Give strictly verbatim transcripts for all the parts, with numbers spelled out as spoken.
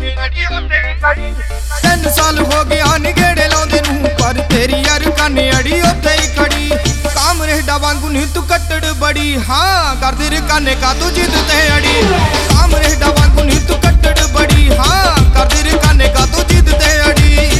ਤਿੰਨ ਸਾਲ ਹੋ ਗਿਆ ਨੀ ਗੇੜੇ ਲਾਉਂਦੇ ਨੂੰ, ਪਰ ਤੇਰੀ ਯਾਰ ਕਾਨੇ ਅੜੀ ਉੱਥੇ ਹੀ ਖੜੀ। ਕਾਮ ਰਹਿਡਾ ਵਾਂਗੂ ਨੀ ਤੂੰ ਕੱਟੜ ਬੜੀ, ਹਾਂ ਕਰਦੀ ਰ ਕਾਨੇ ਕਾ ਤੂੰ ਜਿੱਦ ਤੇ ਅੜੀ। ਕਾਮ ਰਹਿਡਾ ਵਾਂਗੂ ਨੀ ਤੂੰ ਕੱਟੜ ਬੜੀ, ਹਾਂ ਕਰਦੀ ਰ ਕਾਨੇ ਕਾ ਤੂੰ ਜਿੱਦ ਤੇ ਅੜੀ।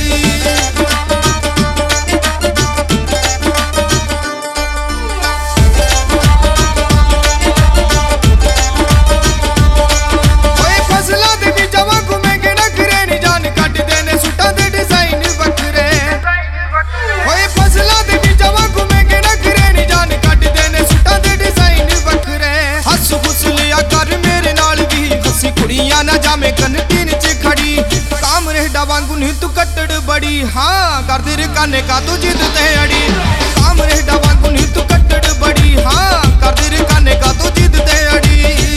ਨਾ ਜਾਵੇਂ ਕੰਟੀਨ ਚ ਖੜੀ, ਕਾਮ ਰਹਿਡਾ ਵਾਂਗੂ ਨੀ ਤੂੰ ਕੱਟੜ ਬੜੀ, ਹਾਂ ਕਰਦੀ ਰ ਕਾਨੇ ਕਾ ਤੂੰ ਜਿੱਦ ਤੇ ਅੜੀ। ਕਾਮ ਰਹਿਡਾ ਵਾਂਗੂ ਨੀ ਤੂੰ ਕੱਟੜ ਬੜੀ, ਹਾਂ ਕਰਦੀ ਰ ਕਾਨੇ ਕਾ ਤੂੰ ਜਿੱਦ ਤੇ ਅੜੀ।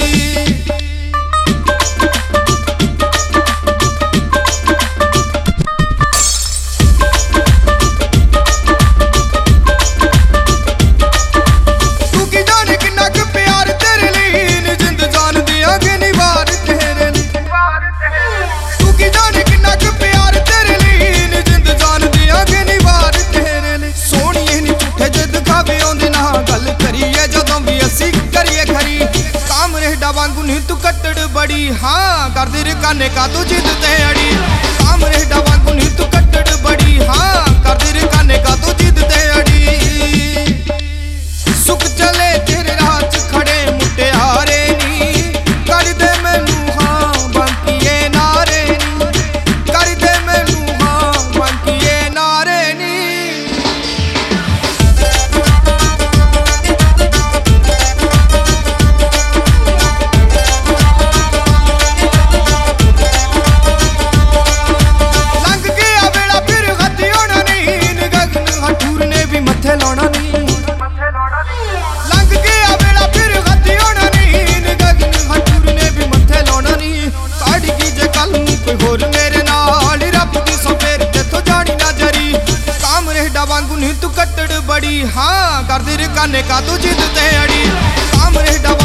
ਵਾਂਗੂ ਨੀ ਤੂੰ ਕੱਟੜ ਬੜੀ, ਹਾਂ ਕਰਦੀ ਰ ਕਾਨੇ ਕਾ ਤੂੰ ਜਿੱਦ ਤੇ ਅੜੀ। ਕਾਮ ਰਹਿਡਾ ਵਾਂਗੂ ਨੀ ਤੂੰ ਕੱਟੜ ਬੜੀ, ਹਾਂ ਕਰਦੀ ਰ ਕਾਨੇ ਕਾ ਤੂੰ ਜਿੱਦ ਤੇ ਅੜੀ। ਸੁਖ ਚਲੇ ਤੇਰੇ ਰਾਹ ਚ ਖੜੇ ਮੁਟਿਆਰੇ ਨੀ, ਕਰਦੇ ਮੈਨੂੰ ਹਾਂ ਬੰਕੀਏ ਨਾਰੇ ਨੀ, ਕਰਦੇ ਮੈਨੂੰ ਹਾਂ ਬੰਕੀਏ ਨਾਰੇ ਨੀ। ਵਾਂਗੂ ਨੀ ਤੂੰ ਕੱਟੜ ਬੜੀ, ਹਾਂ ਕਰਦੀ ਰ ਕਾਨੇ ਕਾ ਤੂੰ ਜਿੱਦ ਤੇ ਅੜੀ। ਕਾਮ ਰਹਿਡਾ